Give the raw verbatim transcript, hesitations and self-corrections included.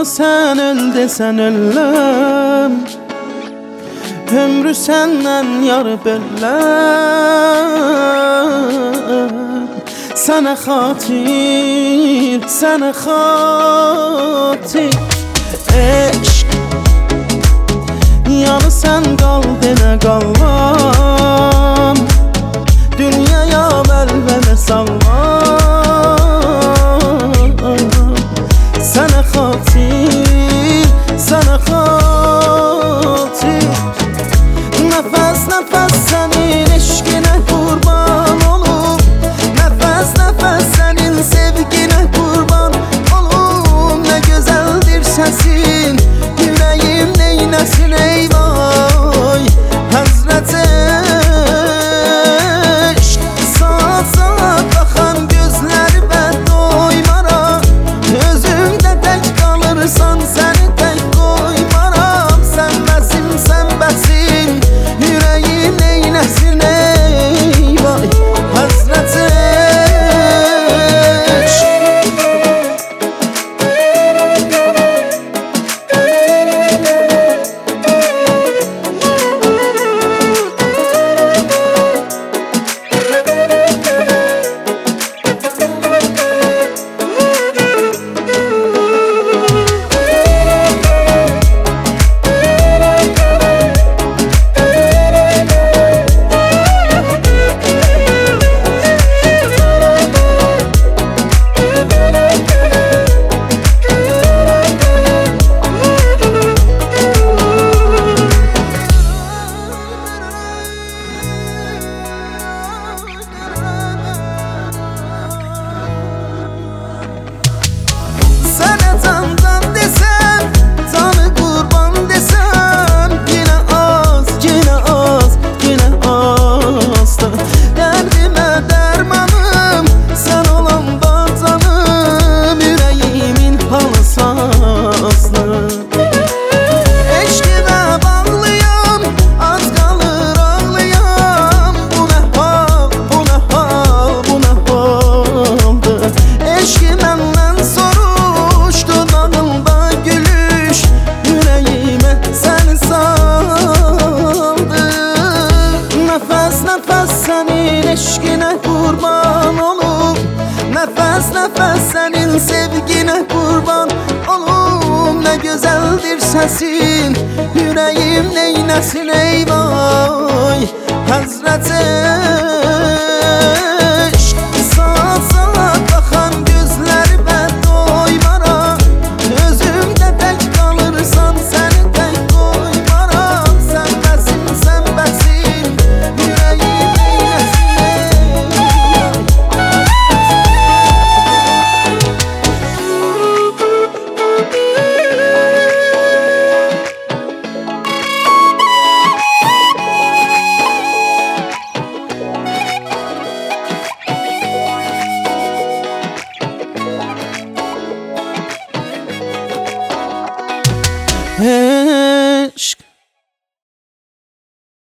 Onu sen öl desen öləm, ömrü senden yar böləm. Sənə xatir, sənə xatir eşq, yanı sən qal denə qalmam, dünyaya vəlvələ sallam. Sənə xatir, sənə xatir, nəfəs nəfəs sənin eşqinə qurban olum, nəfəs nəfəs sənin sevginə qurban olum. Nə gözəldir səsin, yüreğim neyləsin ey vay Həzrət eşq. Saat saat baxan gözləri bən doymaram, özümdə tək qalırsan səni tək qoymaram. Sən bəsim, sən bəsim, yüreğim neyləsin ey vay Həzrət eşq. Sənə candan desəm, canı qurban desəm, yenə az, yenə az, yenə azdır. Dərdimə dərmanım, sən olanda canım, yüreğimin halı sazdır. Eşqinə bağlıyam, az qalır ağlayam, bu nə hal, bu nə hal, bu nə haldır. Eşqi məndən soruşdu dağılda gülüş, yüreğime səni saldı. Nəfəs nəfəs sənin eşqinə qurban olum, nəfəs nəfəs sənin sevginə qurban olum. Nə gözəldir səsin, yüreğim neyləsin ey vay Həzrət eşq.